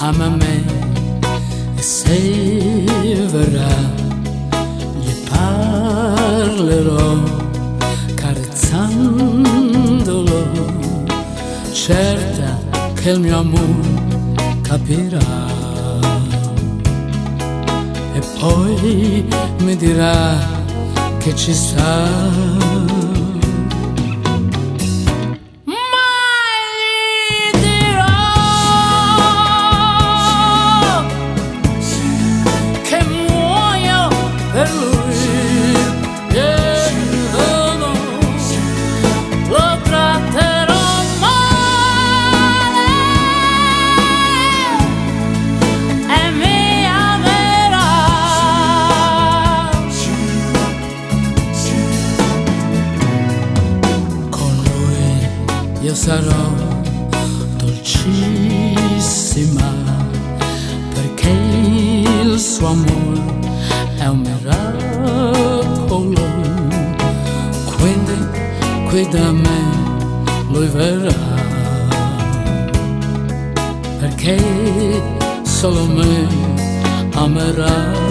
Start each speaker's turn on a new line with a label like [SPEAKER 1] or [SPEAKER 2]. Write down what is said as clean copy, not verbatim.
[SPEAKER 1] ama me e se verrà gli parlerò carezzandolo, certa che il mio amore capirà e poi mi dirà che ci sta. Per lui, no, lo tratterò male e mi amerà. Con lui io sarò dolcissima, perché il suo amore è un miracolo, quindi qui da me lui verrà, perché solo me amerà.